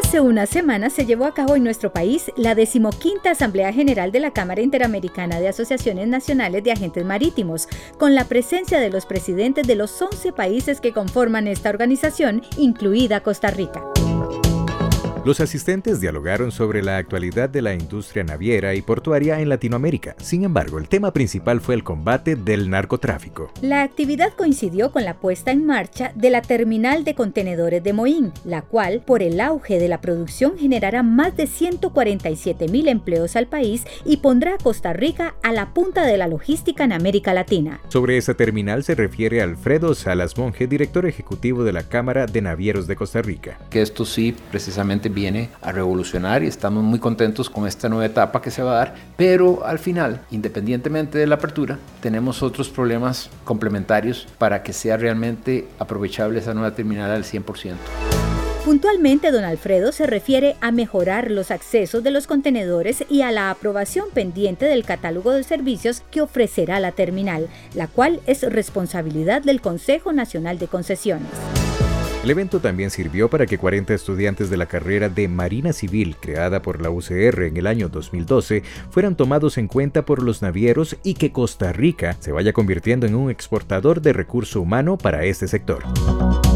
Hace una semana se llevó a cabo en nuestro país la 15ª Asamblea General de la Cámara Interamericana de Asociaciones Nacionales de Agentes Marítimos, con la presencia de los presidentes de los 11 países que conforman esta organización, incluida Costa Rica. Los asistentes dialogaron sobre la actualidad de la industria naviera y portuaria en Latinoamérica. Sin embargo, el tema principal fue el combate del narcotráfico. La actividad coincidió con la puesta en marcha de la terminal de contenedores de Moín, la cual, por el auge de la producción, generará más de 147,000 empleos al país y pondrá a Costa Rica a la punta de la logística en América Latina. Sobre esa terminal se refiere Alfredo Salas Monge, director ejecutivo de la Cámara de Navieros de Costa Rica. Que esto sí, precisamente viene a revolucionar y estamos muy contentos con esta nueva etapa que se va a dar, pero al final, independientemente de la apertura, tenemos otros problemas complementarios para que sea realmente aprovechable esa nueva terminal al 100%. Puntualmente, don Alfredo se refiere a mejorar los accesos de los contenedores y a la aprobación pendiente del catálogo de servicios que ofrecerá la terminal, la cual es responsabilidad del Consejo Nacional de Concesiones. El evento también sirvió para que 40 estudiantes de la carrera de Marina Civil, creada por la UCR en el año 2012, fueran tomados en cuenta por los navieros y que Costa Rica se vaya convirtiendo en un exportador de recurso humano para este sector.